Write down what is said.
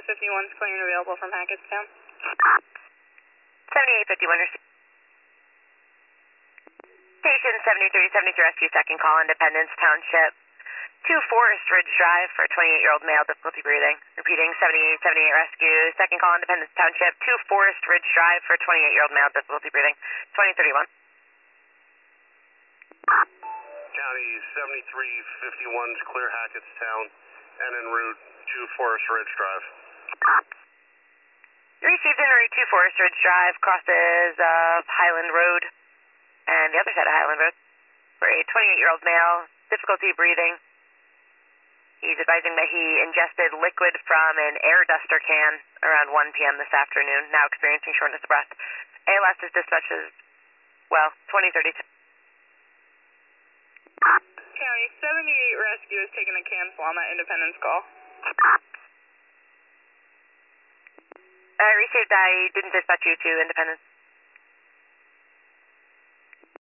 51's clear and available from Hackettstown. 7851 received. Station 7373 Rescue, second call, Independence Township. 2 Forest Ridge Drive for a 28-year-old male, difficulty breathing. Repeating, 7878 Rescue, second call, Independence Township. 2 Forest Ridge Drive for a 28-year-old male, difficulty breathing. 2031. County 7351's clear Hackettstown and en route to Forest Ridge Drive. Received en route to Forest Ridge Drive, crosses of Highland Road and the other side of Highland Road for a 28-year-old male, difficulty breathing. He's advising that he ingested liquid from an air duster can around 1 p.m. this afternoon, now experiencing shortness of breath. ALS is dispatched as, 2032. County 78 Rescue is taking a cancel on that Independence call. I received, I didn't dispatch you to Independence.